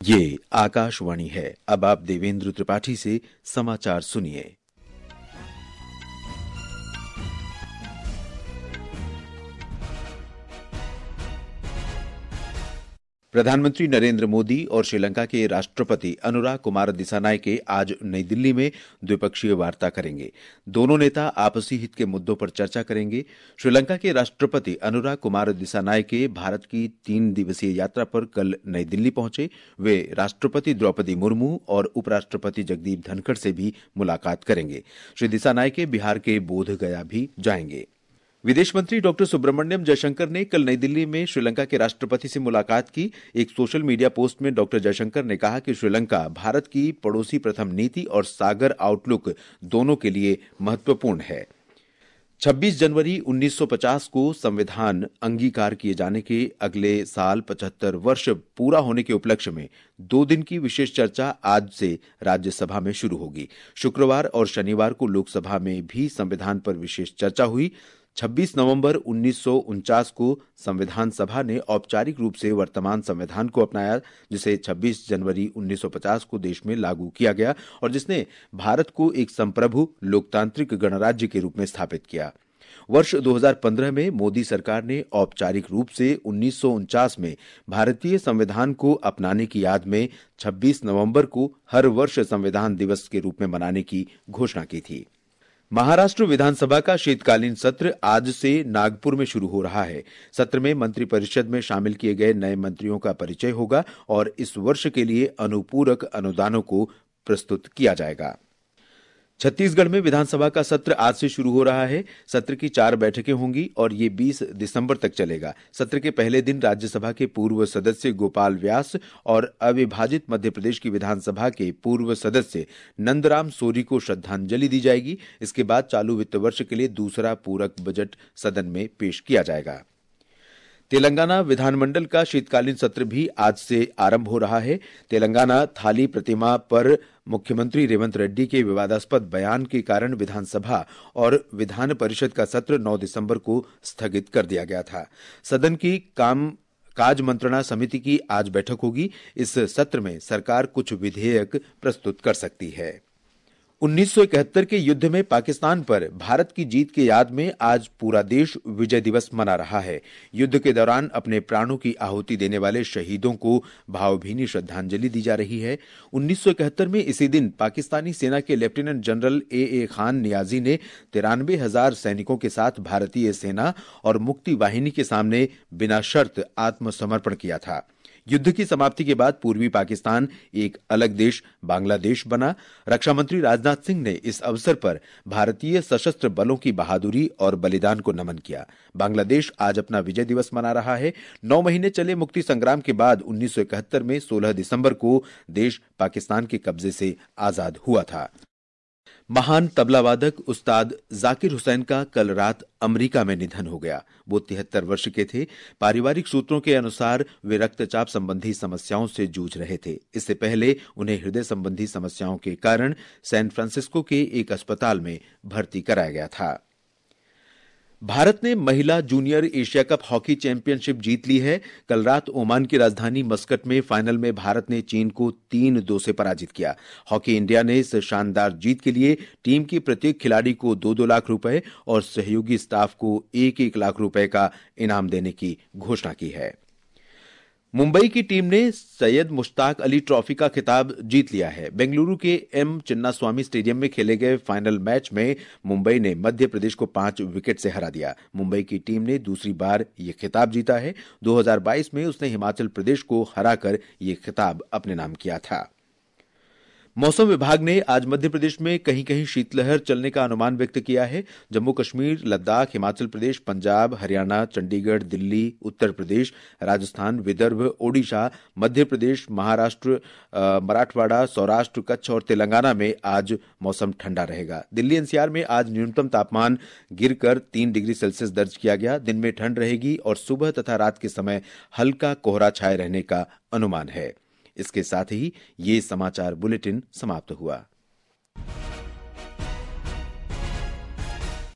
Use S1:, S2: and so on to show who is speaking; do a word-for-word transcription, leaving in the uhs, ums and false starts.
S1: ये आकाशवाणी है। अब आप देवेंद्र त्रिपाठी से समाचार सुनिए। प्रधानमंत्री नरेंद्र मोदी और श्रीलंका के राष्ट्रपति अनुराग कुमार दिसानायके आज नई दिल्ली में द्विपक्षीय वार्ता करेंगे। दोनों नेता आपसी हित के मुद्दों पर चर्चा करेंगे। श्रीलंका के राष्ट्रपति अनुराग कुमार दिसानायके भारत की तीन दिवसीय यात्रा पर कल नई दिल्ली पहुंचे। वे राष्ट्रपति द्रौपदी मुर्मू और उपराष्ट्रपति जगदीप धनखड़ से भी मुलाकात करेंगे। श्री दिसानायके बिहार के बोधगया भी जाएंगे। विदेश मंत्री डॉक्टर सुब्रमण्यम जयशंकर ने कल नई दिल्ली में श्रीलंका के राष्ट्रपति से मुलाकात की। एक सोशल मीडिया पोस्ट में डॉक्टर जयशंकर ने कहा कि श्रीलंका भारत की पड़ोसी प्रथम नीति और सागर आउटलुक दोनों के लिए महत्वपूर्ण है। छब्बीस जनवरी उन्नीस सौ पचास को संविधान अंगीकार किए जाने के अगले साल पचहत्तर वर्ष पूरा होने के उपलक्ष्य में दो दिन की विशेष चर्चा आज से राज्यसभा में शुरू होगी। शुक्रवार और शनिवार को लोकसभा में भी संविधान पर विशेष चर्चा हुई। छब्बीस नवंबर उन्नीस सौ उनचास को संविधान सभा ने औपचारिक रूप से वर्तमान संविधान को अपनाया, जिसे छब्बीस जनवरी उन्नीस सौ पचास को देश में लागू किया गया और जिसने भारत को एक संप्रभु लोकतांत्रिक गणराज्य के रूप में स्थापित किया। वर्ष दो हज़ार पंद्रह में मोदी सरकार ने औपचारिक रूप से उन्नीस सौ उनचास में भारतीय संविधान को अपनाने की याद में छब्बीस नवंबर को हर वर्ष संविधान दिवस के रूप में मनाने की घोषणा की थी। महाराष्ट्र विधानसभा का शीतकालीन सत्र आज से नागपुर में शुरू हो रहा है। सत्र में मंत्रिपरिषद में शामिल किए गए नए मंत्रियों का परिचय होगा और इस वर्ष के लिए अनुपूरक अनुदानों को प्रस्तुत किया जाएगा। छत्तीसगढ़ में विधानसभा का सत्र आज से शुरू हो रहा है। सत्र की चार बैठकें होंगी और ये बीस दिसंबर तक चलेगा। सत्र के पहले दिन राज्यसभा के पूर्व सदस्य गोपाल व्यास और अविभाजित मध्य प्रदेश की विधानसभा के पूर्व सदस्य नंदराम सोरी को श्रद्धांजलि दी जाएगी। इसके बाद चालू वित्त वर्ष के लिए दूसरा पूरक बजट सदन में पेश किया जाएगा। तेलंगाना विधानमंडल का शीतकालीन सत्र भी आज से आरंभ हो रहा है। तेलंगाना थाली प्रतिमा पर मुख्यमंत्री रेवंत रेड्डी के विवादास्पद बयान के कारण विधानसभा और विधान परिषद का सत्र नौ दिसंबर को स्थगित कर दिया गया था। सदन की काम काज मंत्रणा समिति की आज बैठक होगी। इस सत्र में सरकार कुछ विधेयक प्रस्तुत कर सकती है। उन्नीस सौ इकहत्तर के युद्ध में पाकिस्तान पर भारत की जीत के याद में आज पूरा देश विजय दिवस मना रहा है। युद्ध के दौरान अपने प्राणों की आहुति देने वाले शहीदों को भावभीनी श्रद्धांजलि दी जा रही है। उन्नीस सौ इकहत्तर में इसी दिन पाकिस्तानी सेना के lieutenant general A A Khan Niazi ने तिरानवे हजार सैनिकों के साथ भारतीय सेना और मुक्ति वाहिनी के सामने बिना शर्त आत्मसमर्पण किया था। युद्ध की समाप्ति के बाद पूर्वी पाकिस्तान एक अलग देश बांग्लादेश बना। रक्षा मंत्री राजनाथ सिंह ने इस अवसर पर भारतीय सशस्त्र बलों की बहादुरी और बलिदान को नमन किया। बांग्लादेश आज अपना विजय दिवस मना रहा है। नौ महीने चले मुक्ति संग्राम के बाद उन्नीस सौ इकहत्तर में सोलह दिसंबर को देश पाकिस्तान के कब्जे से आजाद हुआ था। महान तबलावादक उस्ताद जाकिर हुसैन का कल रात अमेरिका में निधन हो गया। वो तिहत्तर वर्ष के थे। पारिवारिक सूत्रों के अनुसार वे रक्तचाप संबंधी समस्याओं से जूझ रहे थे। इससे पहले उन्हें हृदय संबंधी समस्याओं के कारण सैन फ्रांसिस्को के एक अस्पताल में भर्ती कराया गया था। भारत ने महिला junior Asia cup hockey championship जीत ली है। कल रात ओमान की राजधानी मस्कट में फाइनल में भारत ने चीन को तीन दो से पराजित किया। हॉकी इंडिया ने इस शानदार जीत के लिए टीम के प्रत्येक खिलाड़ी को दो दो लाख रुपए और सहयोगी स्टाफ को एक एक लाख रुपए का इनाम देने की घोषणा की है। मुंबई की टीम ने सैयद मुश्ताक अली ट्रॉफी का खिताब जीत लिया है। बेंगलुरु के एम चिन्नास्वामी स्टेडियम में खेले गए फाइनल मैच में मुंबई ने मध्य प्रदेश को पांच विकेट से हरा दिया। मुंबई की टीम ने दूसरी बार यह खिताब जीता है। दो हज़ार बाईस में उसने हिमाचल प्रदेश को हराकर यह खिताब अपने नाम किया था। मौसम विभाग ने आज मध्य प्रदेश में कहीं कहीं शीतलहर चलने का अनुमान व्यक्त किया है। जम्मू कश्मीर, लद्दाख, हिमाचल प्रदेश, पंजाब, हरियाणा, चंडीगढ़, दिल्ली, उत्तर प्रदेश, राजस्थान, विदर्भ, ओडिशा, मध्य प्रदेश, महाराष्ट्र, मराठवाड़ा, सौराष्ट्र, कच्छ और तेलंगाना में आज मौसम ठंडा रहेगा। दिल्ली एनसीआर में आज न्यूनतम तापमान गिरकर तीन डिग्री सेल्सियस दर्ज किया गया। दिन में ठंड रहेगी और सुबह तथा रात के समय हल्का कोहरा छाए रहने का अनुमान है। इसके साथ ही ये समाचार बुलेटिन समाप्त हुआ।